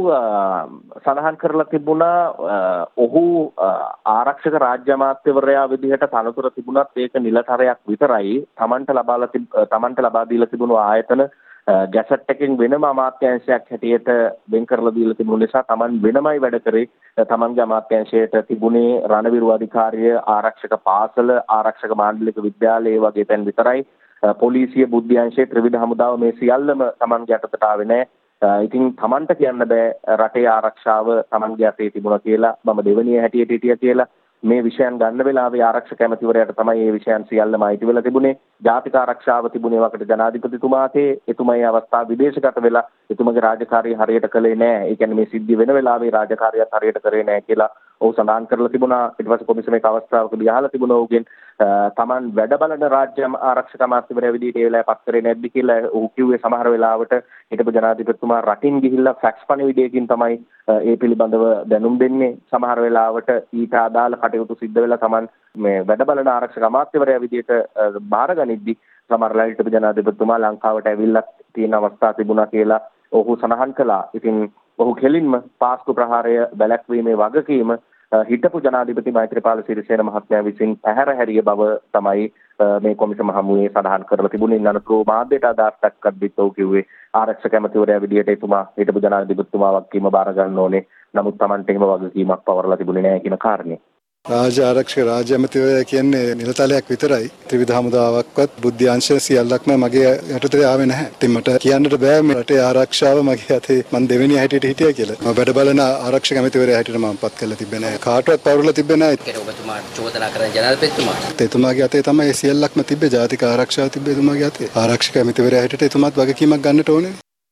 සඳහන් කරලා තිබුණා ඔහු ආරක්ෂක රාජ්‍ය අමාත්‍යවරයා විදිහට තනතුර තිබුණත් ඒක නිලතරයක් විතරයි. Tamanට ලබාලා Tamanට ලබා දීලා තිබුණු ආයතන ගැසට් එකෙන් වෙනම අමාත්‍යාංශයක් හැටියට වෙන් කරලා දීලා තිබුණු නිසා Taman වෙනමයි වැඩ කරේ. Tamanගේ අමාත්‍යාංශයට තිබුණේ රණවිරු අධිකාරිය, ආරක්ෂක පාසල, ආරක්ෂක මාණ්ඩලික විද්‍යාලය වගේ තැන් විතරයි. පොලිසිය, බුද්ධි අංශය, ත්‍රිවිධ හමුදාව මේ සියල්ලම Tamanගේ යටතට ආවේ නැහැ. ඉතින් Tamanට කියන්න බෑ රටේ ආරක්ෂාව Tamanගේ අතේ තිබුණා කියලා. මම දෙවනිය හැටියට හිටියා කියලා. මේ විෂයන් ගන්න වෙලාවේ ආරක්ෂක ඇමතිවරයාට තමයි මේ විෂයන් සියල්ලම අයිති වෙලා තිබුණේ. ජාතික ආරක්ෂාව තිබුණේ වකට ජනාධිපතිතුමාතේ. එතුමා මේ අවස්ථාව විදේශගත වෙලා එතුමාගේ රාජකාරිය හරියට කළේ නැහැ. ඒ කියන්නේ මේ සිද්ධිය වෙන වෙලාවේ රාජකාරියත් හරියට කරේ නැහැ කියලා ඔහු සඳහන් කරලා තිබුණා. ඊට පස්සේ කොමිසමේ අවස්ථාවකදී අහලා තිබුණා ඔහුගෙන් Taman වැඩ බලන රාජ්‍ය ආරක්ෂක අමාත්‍යවරයා විදිහට ඒ වෙලාවේ පත් කරේ නැද්ද කියලා ඔහු කිව්වේ. සමහර වෙලාවට හිටපු ජනාධිපතිතුමා රටින් ගිහිල්ලා ෆැක්ස් පණිවිඩයකින් තමයි ඒ පිළිබඳව දැනුම් දෙන්නේ. සමහර වෙලාවට ඊට අදාළ කටයුතු සිද්ධ වෙලා Taman මේ වැඩ බලන ආරක්ෂක අමාත්‍යවරයා විදිහට බාරගනිද්දි සමහරලා හිටපු ජනාධිපතිතුමා ලංකාවට ඇවිල්ලා තියෙන අවස්ථා තිබුණා කියලා ඔහු සඳහන් කළා. ඉතින් ඔහු කෙලින්ම පාස්කු ප්‍රහාරය වැළැක්වීමේ වගකීම හිටපු ජනාධිපති මෛත්‍රීපාල සිරිසේන මහත්මයා විසින් පැහැර හැරිය බව තමයි මේ කොමිසම හමුවේ සඳහන් කරලා තිබුණේ. නනතුරු මාධ්‍යට අදාළක් කද්දිත් ඔහු කිව්වේ ආරක්ෂක ඇමතිවරයා විදියට එතුමා හිටපු ජනාධිපතිතුමා වගකීම බාර ගන්න ඕනේ. නමුත් Tamanට එහෙම වගකීමක් පවරලා තිබුණේ නැහැ කියන කාරණේ.
රාජ්‍ය ආරක්ෂක රාජ්‍ය ඇමතිවරයා කියන්නේ නිලතලයක් විතරයි. ත්‍රිවිධ හමුදාවක්වත් බුද්ධි අංශ සියල්ලක්ම මගේ යටතේ ආවේ නැහැ. ඉතින් මට කියන්නට බෑ මේ රටේ ආරක්ෂාව මගේ අතේ මම දෙවෙනි හැටියට හිටියා කියලා. මම වැඩ බලන ආරක්ෂක ඇමතිවරයා හැටියට මම පත් කරලා තිබ්බේ නැහැ. කාටවත් පවරලා තිබ්බේ නැහැ. ඒක ඔබතුමාට චෝදනා කරන ජනාධිපතිතුමාට. එතුමාගේ අතේ තමයි සියල්ලක්ම තිබ්බේ. ජාතික ආරක්ෂාව තිබ්බේ එතුමාගේ අතේ. ආරක්ෂක ඇමතිවරයා හැටියට එතුමාත් වගකීමක් ගන්නට ඕනේ.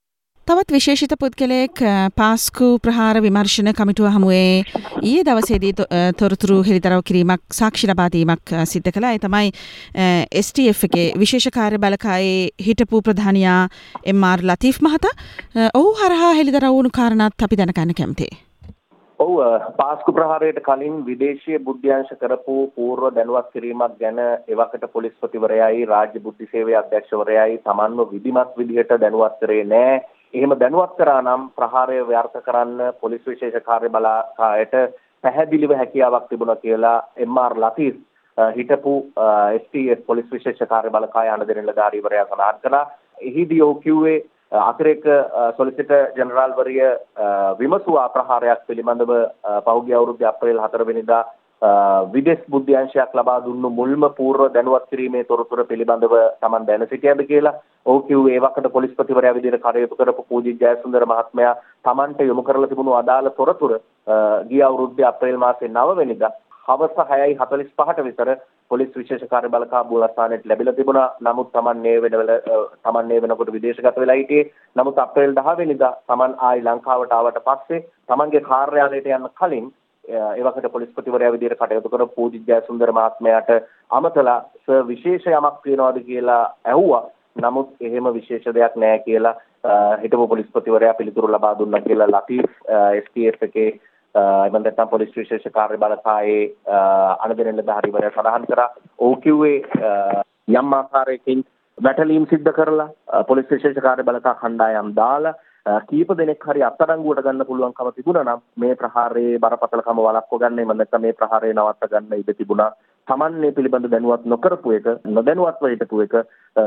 තවත් විශේෂිත පුද්ගලයෙක් පාස්කු ප්‍රහාර විමර්ශන කමිටුව හමුවේ ඊයේ දවසේදී තොරතුරු හෙළිදරව් කිරීමක් සාක්ෂි ලබා දීමක් සිද්ධ කළා. ඒ තමයි එස් ටී එෆ් එකේ විශේෂ කාර්ය බළකායේ හිටපු ප්‍රධානියා එම් ආර් ලතීෆ් මහතා. ඔහු හරහා හෙළිදරව් වුණු කාරණාත් අපි දැනගන්න කැමතියි.
ඔව් පාස්කු ප්‍රහාරයට කලින් විදේශීය බුද්ධ්‍යංශ කරපු පූර්ව දැනුවත් කිරීමක් ගැන එවකට පොලිස්පතිවරයයි රාජ්‍ය බුද්ධි සේවයේ අධ්‍යක්ෂවරයයි තමන්ව විධිමත් විදිහට දැනුවත් කරේ නැහැ. එහෙම දැනුවත් කරා නම් ප්‍රහාරය ව්‍යර්ථ කරන්න පොලිස් විශේෂ කාර්ය බළකායට පැහැදිලිව හැකියාවක් තිබුණා කියලා එම් ආර් ලතීෆ් හිටපු එස් ටී එෆ් පොලිස් විශේෂ කාර්ය බළකාය අනුදෙන නිලධාරීවරයා සඳහන් කළා. එහිදී ඔහු කිව්වේ අතිරේක සොලිසිටර් ජෙනරාල් වරිය විමසුවා ප්‍රහාරයක් පිළිබඳව පහුගිය අවුරුද්දේ අප්‍රේල් හතර වෙනිදා විදේශ බුද්ධ්‍යංශයක් ලබා දුන්නු මුල්ම පූර්ව දැනුවත් කිරීමේ තොරතුරු පිළිබඳව Taman දැන සිටියද කියලා. ඔහු කිව්වේ ඒ වකට පොලිස්පතිවරයා විදිහට කටයුතු කරපු පූජිත් ජයසුන්දර මහත්මයා Tamanට යොමු කරලා තිබුණු අදාළ තොරතුරු ගිය අවුරුද්දේ අප්‍රේල් මාසයේ නව වෙනිදා හවස හයයි හතළිස් පහට විතර පොලිස් විශේෂ කාර්ය බළකා බෝලස්ථානයට ලැබිලා තිබුණා. නමුත් Taman මේ වෙනවල Taman මේ වෙනකොට විදේශගත වෙලා හිටියේ. නමුත් අප්‍රේල් දහ වෙනිදා Taman ආයි ලංකාවට ආවට පස්සේ Tamanගේ කාර්යාලයට යන්න කලින් එවකට පොලිස්පතිවරයා විදිහට කටයුතු කරපු පූජිත් ජයසුන්දර මහත්මයාට අමතලා සර් විශේෂ යමක් තියනවාද කියලා ඇහුවා. නමුත් එහෙම විශේෂ දෙයක් නැහැ කියලා හිටපු පොලිස්පතිවරයා පිළිතුරු ලබා දුන්නා කියලා ලතීෆ් එස් ටී එෆ් එකේ එමන් නැත්නම් පොලිස් විශේෂ කාර්ය බළකායේ අනුදෙන නිලධාරීවරයා සඳහන් කරා. ඔහු කිව්වේ යම් ආකාරයකින් වැටලීම් සිද්ධ කරලා පොලිස් විශේෂ කාර්ය බළකා කණ්ඩායම් දාලා කීප දෙනෙක් හරි අත්අඩංගුවට ගන්න පුළුවන්කම තිබුණා නම් මේ ප්‍රහාරයේ බරපතලකම වළක්ව ගන්න එමන් නැත්නම් මේ ප්‍රහාරය නවත්ත ගන්න ඉඩ තිබුණා. Taman මේ පිළිබඳ දැනුවත් නොකරපු එක නොදැනුවත්ව හිටපු එක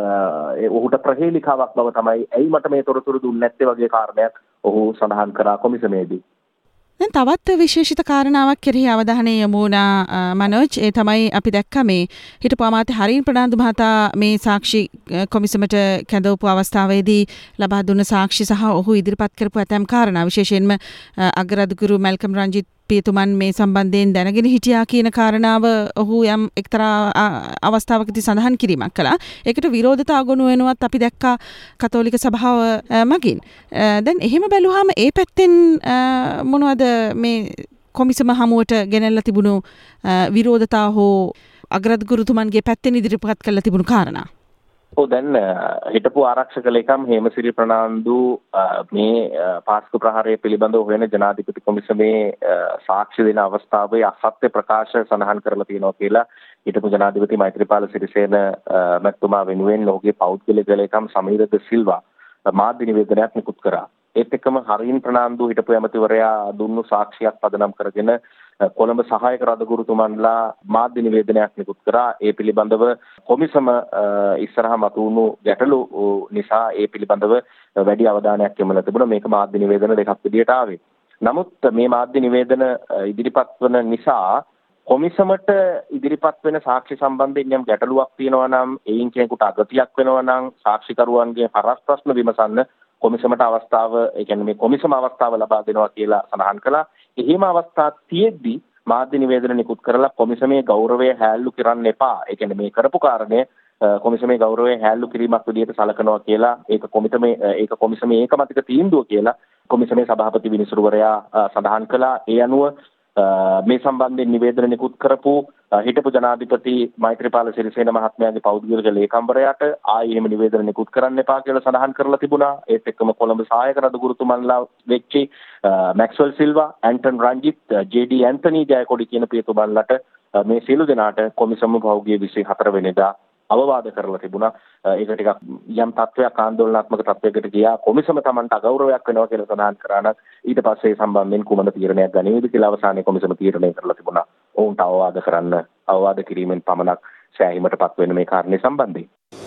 ඒ ඔහුට ප්‍රහේලිකාවක් බව තමයි ඇයි මට මේ තොරතුරු දුන්නේ නැත්තේ වගේ කාරණයක් ඔහු සඳහන් කරා කොමිසමේදී.
දැන් තවත් විශේෂිත කාරණාවක් කෙරෙහි අවධානය යොමු වුණා මනෝජ්. ඒ තමයි අපි දැක්ක මේ හිටපු අමාත්‍ය හරින් ප්‍රනාන්දු මහතා මේ සාක්ෂි කොමිසමට කැඳවපු අවස්ථාවේදී ලබා දුන්න සාක්ෂි සහ ඔහු ඉදිරිපත් කරපු ඇතැම් කාරණා විශේෂයෙන්ම අග්‍රාධිකරු මැල්කම් රංජිත් පියතුමන් මේ සම්බන්ධයෙන් දැනගෙන හිටියා කියන කාරණාව ඔහු යම් එක්තරා අවස්ථාවකදී සඳහන් කිරීමක් කළා. ඒකට විරෝධතා ගොනු වෙනවත් අපි දැක්කා කතෝලික සභාව මගින්. දැන් එහෙම බැලුවාම ඒ පැත්තෙන් මොනවද මේ කොමිසම හමුවට ගෙනල්ලා තිබුණු විරෝධතා හෝ අග්‍රාධිකරුතුමන්ගේ පැත්තෙන් ඉදිරිපත් කළා තිබුණු කාරණා?
ඔව් දැන් හිටපු ආරක්ෂක ලේකම් හේමසිරි ප්‍රනාන්දු මේ පාස්කු ප්‍රහාරය පිළිබඳව හොයන ජනාධිපති කොමිසමේ සාක්ෂි දෙන අවස්ථාවේ අසත්‍ය ප්‍රකාශ සඳහන් කරලා තියෙනවා කියලා හිටපු ජනාධිපති මෛත්‍රීපාල සිරිසේන මැතිතුමා වෙනුවෙන් ඔහුගේ පෞද්ගලික ලේකම් සමීර ද සිල්වා මාධ්‍ය නිවේදනයක් නිකුත් කරා. ඒත් එක්කම හරින් ප්‍රනාන්දු හිටපු ඇමතිවරයා දුන්නු සාක්ෂියක් පදනම් කරගෙන කොළඹ සහායක රදගුරුතුමන්ලා මාධ්‍ය නිවේදනයක් නිකුත් කරා. ඒ පිළිබඳව කොමිසම ඉස්සරහා මතුවුණු ගැටලු නිසා ඒ පිළිබඳව වැඩි අවධානයක් යොමුලා තිබුණා. මේක මාධ්‍ය නිවේදන දෙකක් විදියට ආවේ. නමුත් මේ මාධ්‍ය නිවේදන ඉදිරිපත් වන නිසා කොමිසමට ඉදිරිපත් වෙන සාක්ෂි සම්බන්ධයෙන් යම් ගැටලුවක් තියෙනවා නම් එයින් කෙනෙකුට අගතියක් වෙනවා නම් සාක්ෂිකරුවන්ගේ හරස් ප්‍රශ්න විමසන්න කොමිසමට අවස්ථාව, ඒ කියන්නේ මේ කොමිසම අවස්ථාව ලබා දෙනවා කියලා සඳහන් කළා. එහෙම අවස්ථා තියෙද්දි මාධ්‍ය නිවේදන නිකුත් කරලා කොමිසමේ ගෞරවය හැල්ලු කරන්න එපා. ඒ කියන්නේ මේ කරපු කාරණය කොමිසමේ ගෞරවය හැල්ලු කිරීමක් විදිහට සලකනවා කියලා ඒක කොමිසමේ ඒක කොමිසමේ ඒකමතික තීන්දුව කියලා කොමිසමේ සභාපති විනිසුරුවරයා සඳහන් කළා. ඒ අනුව මේ සම්බන්ධයෙන් නිවේදන නිකුත් කරපු හිටපු ජනාධිපති මෛත්‍රීපාල සිරිසේන මහත්මයාගේ පෞද්ගලික ලේකම්වරයාට ආයෙ එහෙම නිවේදන නිකුත් කරන්න එපා කියලා සඳහන් කරලා තිබුණා. ඒත් එක්කම කොළඹ සහායක රදගුරුතුමන්ලා වෙච්චි Maxwell Silva, Anton Ranjith, J D Anthony Jayakody කියන පියතුමන්ලට මේ සියලු දෙනාට කොමිසම පහුගිය විසිහතර වෙනිදා අවවාද කරලා තිබුණා. ඒක ටිකක් යම් තත්වයක් ආందోලනාත්මක තත්වයකට ගියා. කොමිසම Tamanට අගෞරවයක් වෙනවා කියලා සඳහන් කරා නම් ඊට පස්සේ සම්බන්ධයෙන් කුමන තීරණයක් ගනිවේද කියලා අවසානයේ කොමිසම තීරණය කරලා තිබුණා. ඔවුන්ට අවවාද කරන්න අවවාද කිරීමෙන් පමණක් සෑහීමටපත් වෙන මේ කාරණේ සම්බන්ධයෙන්.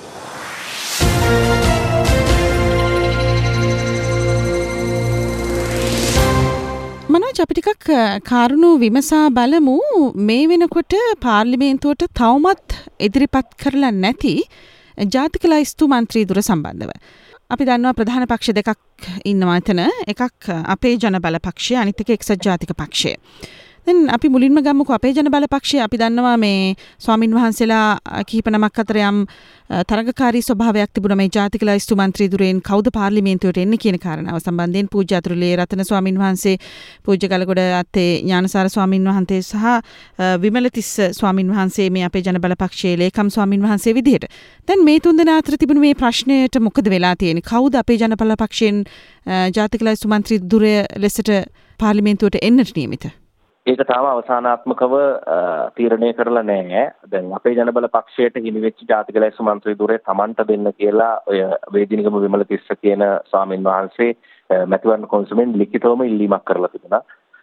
මනෝජ් අපි ටිකක් කාරුණු විමසා බලමු. මේ වෙනකොට පාර්ලිමේන්තුවට තවමත් ඉදිරිපත් කරලා නැති ජාතික ලයිස්තු මන්ත්‍රී දුර සම්බන්ධව. අපි දන්නවා ප්‍රධාන පක්ෂ දෙකක් ඉන්නවා එතන. එකක් අපේ ජන බල පක්ෂය, අනිත් එක එක්සත් ජාතික පක්ෂය. දැන් අපි මුලින්ම ගමුකෝ අපේ ජන බල පක්ෂය අපි දන්නවා මේ ස්වාමින් වහන්සේලා කිහිප නමක් අතර යම් තරගකාරී ස්වභාවයක් තිබුණා මේ ජාතික ලයිස්තු මන්ත්‍රී දුරෙන් කවුද පාර්ලිමේන්තුවට එන්නේ කියන කාරණාව සම්බන්ධයෙන් පූජ්‍ය අතුරුලේ රතන ස්වාමින් වහන්සේ පූජ්‍ය ගලගොඩ අත්තේ ඥානසාර ස්වාමින් වහන්සේ සහ විමලතිස්ස ස්වාමින් වහන්සේ මේ අපේ ජන බල පක්ෂයේ ලේකම් ස්වාමින් වහන්සේ විදිහට දැන් මේ තුන්දෙනා අතර තිබුණු මේ ප්‍රශ්නයට මොකද වෙලා තියෙන්නේ කවුද අපේ ජන බල පක්ෂයෙන් ජාතික ලයිස්තු මන්ත්‍රී දුරය ලෙසට පාර්ලිමේන්තුවට එන්නට නියමිත
ඒක තාම අවසානාත්මකව තීරණය කරලා නැහැ. දැන් අපේ ජනබල පක්ෂයට හිමිවෙච්ච ජාතික ලයිස්තු මන්ත්‍රී ධුරය Tamanට දෙන්න කියලා ඔය වේදිනිගම විමලතිස්ස කියන ස්වාමීන් වහන්සේ මැතිවරණ කොමිසමෙන් ලිඛිතවම ඉල්ලීමක් කරලා තිබුණා.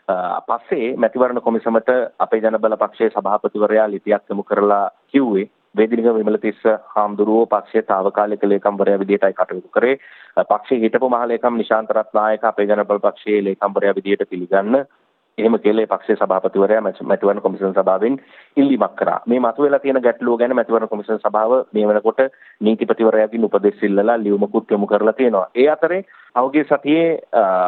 පස්සේ මැතිවරණ කොමිසමට අපේ ජනබල පක්ෂයේ සභාපතිවරයා ලිපියක් යොමු කරලා කිව්වේ වේදිනිගම විමලතිස්ස හාමුදුරුවෝ පක්ෂයේ තාවකාලික ලේකම්වරයා විදියටයි කටයුතු කරේ. පක්ෂයේ හිටපු මහලේකම් නිශාන්ත රත්නායක අපේ ජනබල පක්ෂයේ ලේකම්වරයා විදියට පිළිගන්න එහෙම කියලා පක්ෂයේ සභාපතිවරයා මැතිවරණ කොමිසම සභාවෙන් ඉල්ලීමක් කරා. මේ මතුවලා තියෙන ගැටලුව ගැන මැතිවරණ කොමිසම සභාව මේ වෙනකොට නීතිපතිවරයාගෙන් උපදෙස් ඉල්ලලා ලියුමකුත් යොමු කරලා තියෙනවා. ඒ අතරේ අවුගේ සතියේ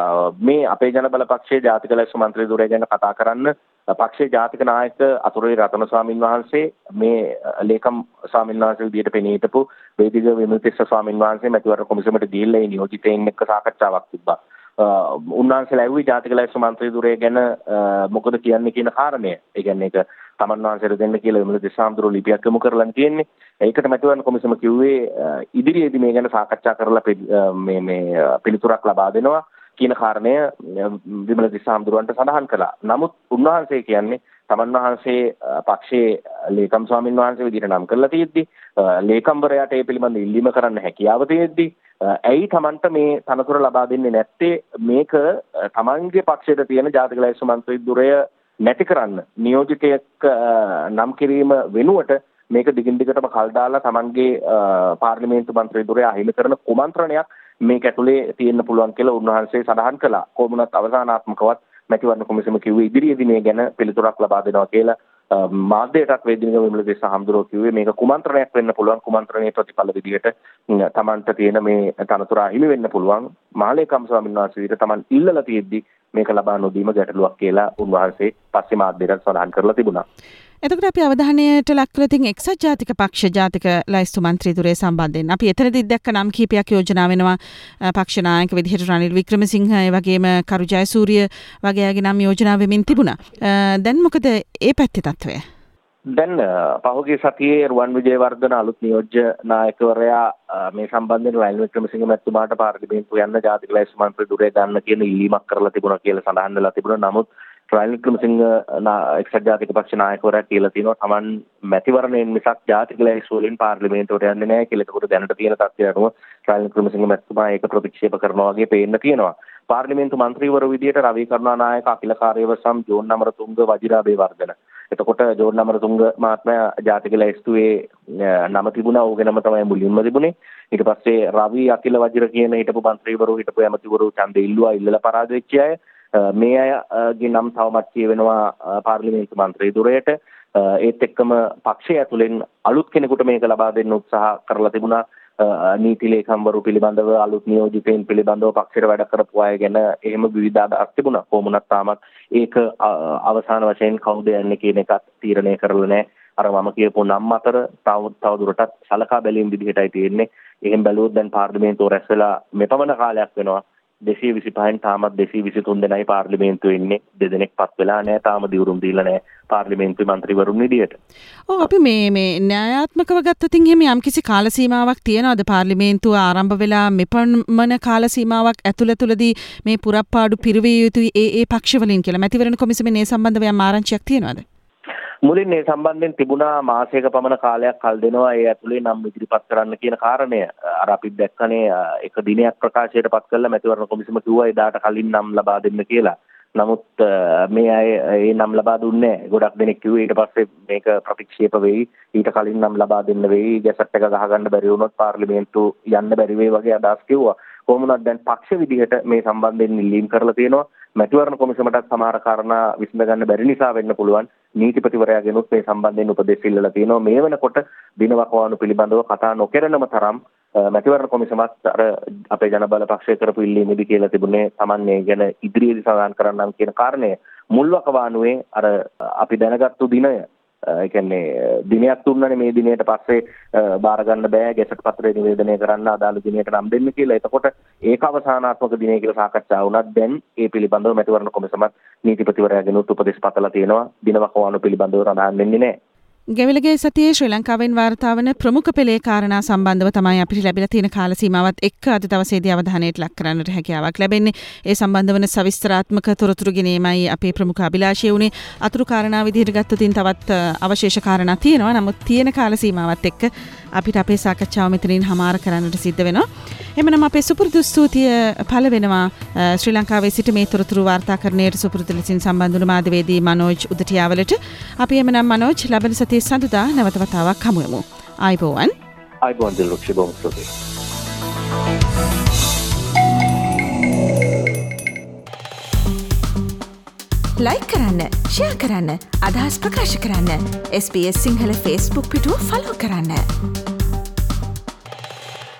මේ අපේ ජන බල පක්ෂයේ ජාතික ලයිස්තු මන්ත්‍රී ධුරය ගැන කතා කරන්න පක්ෂයේ ජාතික නායක අතුරුලේ රතන ස්වාමින් වහන්සේ මේ ලේකම් ස්වාමින් වහන්සේ විදියට පෙනී හිටපු වේදික විමලතිස්ස ස්වාමින් වහන්සේ මැතිවරණ කොමිසමට ගිහිල්ලා නියෝජිතයින් එක්ක සාකච්ඡාවක් තිබ්බා. උන්වහන්සේලා ඇහුවේ ජාතික ලයිස්තු මන්ත්‍රී ධුරය ගැන මොකද කියන්නේ කියන කාරණය. ඒ කියන්නේ ඒක තමන් වහන්සේට දෙන්න කියලා විමලතිස්ස හාමුදුරුවෝ ලිපියක් යොමු කරලා තියෙන්නේ. ඒකට මැතිවරණ කොමිසම කිව්වේ ඉදිරියේදී මේ ගැන සාකච්ඡා කරලා මේ මේ පිළිතුරක් ලබා දෙනවා කියන කාරණය විමලතිස්ස හාමුදුරුවන්ට සඳහන් කළා. නමුත් උන්වහන්සේ කියන්නේ තමන් වහන්සේ පක්ෂයේ ලේකම් ස්වාමින් වහන්සේ විදිහට නම් කරලා තියෙද්දි ලේකම්වරයාට ඒ පිළිබඳ ඉල්ලීම කරන්න හැකියාව තියෙද්දි ඇයි තමන්ට මේ තනතුර ලබා දෙන්නේ නැත්තේ මේක තමන්ගේ පක්ෂයට තියෙන ජාතික ලයිස්තු මන්ත්‍රී ධුරය නැති කරන්න නියෝජිතයෙක් නම් කිරීම වෙනුවට මේක දිගින් දිගටම කල් දාලා තමන්ගේ පාර්ලිමේන්තු මන්ත්‍රී ධුරය අහිමි කරන කුමන්ත්‍රණයක් මේක ඇතුලේ තියෙන්න පුළුවන් කියලා උන්වහන්සේ සඳහන් කළා. කොමුණත් අවසානාත්මකවත් මැතිවරණ කොමිසම කිව්වේ ඉදිරියේදී මේ ගැන පිළිතුරක් ලබා දෙනවා කියලා මාධ්‍යයටත් වේදිනිගම විමලතිස්ස හාමුදුරුවෝ කිව්වේ මේක කුමන්ත්‍රණයක් වෙන්න පුළුවන් කුමන්ත්‍රණයේ ප්‍රතිඵල විදිහට තමන්ට තියෙන මේ තනතුර අහිමි වෙන්න පුළුවන් මහලේකම් ස්වාමීන් වහන්සේ විදිහට තමන් ඉල්ලලා තියෙද්දි මේක ලබා නොදීම ගැටලුවක් කියලා උන්වහන්සේ පස්සේ මාධ්‍යයට සඳහන් කරලා තිබුණා.
එතකොට අපි අවධානයට ලක් කරලා තින් එක්සත් ජාතික පක්ෂ ජාතික ලයිස්තු මන්ත්‍රී ධුරය සම්බන්ධයෙන් අපි එතනදිත් දැක්ක නම් කීපයක් යෝජනා වෙනවා පක්ෂ නායක විදිහට රනිල් වික්‍රමසිංහ ඒ වගේම කරු ජයසූරිය වගේ අයගේ නම් යෝජනා වෙමින් තිබුණා. දැන් මොකද ඒ පැත්තේ තත්ත්වය?
දැන් පහුගිය සතියේ රුවන් විජේවර්ධන අලුත් නියෝජ්‍ය නායකවරයා මේ සම්බන්ධයෙන් රනිල් වික්‍රමසිංහ මැතිතුමාට පාර්ලිමේන්තුව යන්න ජාතික ලයිස්තු මන්ත්‍රී ධුරය ගන්න කියන ඉල්ලීමක් කරලා තිබුණා කියලා සඳහන් වෙලා තිබුණා. නමුත් රනිල් වික්‍රමසිංහ එක්සත් ජාතික පක්ෂ නායකවරයා කියලා තියෙනවා තමන් මැතිවරණයෙන් මිසක් ජාතික ලයිස්තු වලින් පාර්ලිමේන්තුවට යන්නේ නැහැ කියලා. ඒකට දැනට තියෙන තත්ත්වය අනුව රනිල් වික්‍රමසිංහ මැතිතුමා ඒක ප්‍රතික්ෂේප කරනවා වගේ පේන්න තියෙනවා. පාර්ලිමේන්තු මන්ත්‍රීවරු විදියට රවි කරුණානායක අඛිල කාර්යවසම් ජෝන් අමරතුංග වජිරාබේ වර්ධන. එතකොට ජෝන් අමරතුංග මහත්මයා ජාතික ලයිස්තුවේ නම තිබුණා. ඌගේ නම තමයි මුලින්ම තිබුණේ. ඊට පස්සේ රවි අඛිල වජිර කියන හිටපු මන්ත්‍රීවරු හිටපු ඇමතිවරු ඡන්දෙ ඉල්ලුවා. ඉල්ලලා පරාජය වෙච්ච අය මේ අයගේ නම් තවමත් කියවෙනවා පාර්ලිමේන්තු මන්ත්‍රී ධුරයට. ඒත් එක්කම පක්ෂය ඇතුලෙන් අලුත් කෙනෙකුට මේක ලබා දෙන්න උත්සාහ කරලා තිබුණා. නීති ලේකම්වරු පිළිබඳව අලුත් නියෝජිතයින් පිළිබඳව පක්ෂයට වැඩ කරපු අය ගැන එහෙම විවිධ අදහස් තිබුණා. කොහොමුණත් තාමත් ඒක අවසාන වශයෙන් කවුද යන්නේ කියන එකත් තීරණය කරලා නැහැ. අර මම කියපු නම් අතර තව තව දුරටත් සලකා බැලීම් විදිහටයි තියෙන්නේ. එහෙන් බැලුවොත් දැන් පාර්ලිමේන්තුව රැස් වෙලා මෙපමණ කාලයක් වෙනවා. දෙසිය විසිපහෙන් තාමත් දෙසිය විසිතුන් දෙනයි පාර්ලිමේන්තුවේ ඉන්නේ. දෙදෙනෙක් පත් වෙලා නැහැ. තාම දිවුරුම් දීලා නැහැ පාර්ලිමේන්තුවේ මන්ත්‍රීවරුන් විදියට.
ඔව් අපි මේ මේ න්‍යායාත්මකව ගත්තොත් එහෙම යම්කිසි කාල සීමාවක් තියනවාද පාර්ලිමේන්තුව ආරම්භ වෙලා මෙපමණ කාල සීමාවක් ඇතුළතදී මේ පුරප්පාඩු පිරවිය යුතුයි ඒ ඒ පක්ෂවලින් කියලා මැතිවරණ කොමිසමේ මේ සම්බන්ධව යම් ආරංචියක් තියනවාද?
මුලින් මේ සම්බන්ධයෙන් තිබුණා මාසයක පමණ කාලයක් කල් දෙනවා ඒ ඇතුලේ නම් ඉදිරිපත් කරන්න කියන කාරණය. අර අපි දැක්කනේ එක දිනයක් ප්‍රකාශයට පත් කළා මැතිවරණ කොමිසම කිව්වා එදාට කලින් නම් ලබා දෙන්න කියලා. නමුත් මේ අය ඒ නම් ලබා දුන්නේ නැහැ. ගොඩක් දෙනෙක් කිව්වේ ඊට පස්සේ මේක ප්‍රතික්ෂේප වෙයි. ඊට කලින් නම් ලබා දෙන්න වෙයි. ගැසට් එක ගහගන්න බැරි වුණොත් පාර්ලිමේන්තුව යන්න බැරි වෙයි වගේ අදහස් කිව්වා. කොහොමුණත් දැන් පක්ෂ විදිහට මේ සම්බන්ධයෙන් ඉල්ලීම් කරලා තියෙනවා. මැතිවරණ කොමිසමටත් සමහර කාරණා විසඳ ගන්න බැරි නිසා වෙන්න පුළුවන්. නීතිපතිවරයාගෙනුත් මේ සම්බන්ධයෙන් උපදෙස් ඉල්ලලා තියෙනවා. මේ වෙනකොට දිනවකවානු පිළිබඳව කතා නොකරනම තරම් මැතිවරණ කොමිසමත් අර අපේ ජන බල පක්ෂය කරපු ඉල්ලීමේදී කියලා තිබුණේ Taman මේ ගැන ඉදිරියේදී සඳහන් කරන්නම් කියන කාරණය මුල් වකවානුවේ අර අපි දැනගත්තු දිනය ඒ කියන්නේ දිනයක් දුන්නනේ මේ දිනයට පස්සේ බාර ගන්න බෑ ගැසට් පත්‍රය නිවේදනය කරන්න අදාළ දිනයට නම් දෙන්න කියලා. එතකොට ඒක අවසානාත්මක දිනය කියලා සාකච්ඡා වුණත් දැන් ඒ පිළිබඳව මැතිවරණ කොමිසමත් නීතිපතිවරයාගෙන උපදෙස් පතලා තියෙනවා. දින වකවානු පිළිබඳව රඳාන් වෙන්නේ නැහැ.
ගෙවිලගේ සතියේ ශ්‍රී ලංකාවෙන් වාර්තා වන ප්‍රමුඛ පෙළේ කාරණා සම්බන්ධව තමයි අපිට ලැබිලා තියෙන කාල සීමාවත් එක්ක අද දවසේදී අවධානයට ලක් කරන්නට හැකියාවක් ලැබෙන්නේ. ඒ සම්බන්ධ වන සවිස්තරාත්මක තොරතුරු ගෙනීමයි අපේ ප්‍රමුඛ අභිලාෂය වුණේ. අතුරු කාරණා විදිහට ගත්තොතින් තවත් අවශේෂ කාරණා තියෙනවා. නමුත් තියෙන කාල සීමාවත් එක්ක අපිට අපේ සාකච්ඡාව මෙතනින් හමාර කරන්නට සිද්ධ වෙනවා. එමනම් අපේ සුපුරුදු ස්තුතිය පළ වෙනවා ශ්‍රී ලංකාවේ සිට මේ තොරතුරු වාර්තාකරණයට සුපුරුදු ලෙසින් සම්බන්ධ වුණු මාධ්‍යවේදී මනෝජ් උදටියාවලට. අපි එමනම් මනෝජ් ලබන සතියේ සඳුදා නැවත වතාවක් හමු වෙමු. ආයිබෝවන්.
ආයිබෝවන් දිලුක්ෂි බොහොම ස්තුතියි.
ලයික් කරන්න, ෂෙයා කරන්න, අදහස් ප්‍රකාශ කරන්න. S B S Sinhala Facebook පිටුව ෆලෝ කරන්න.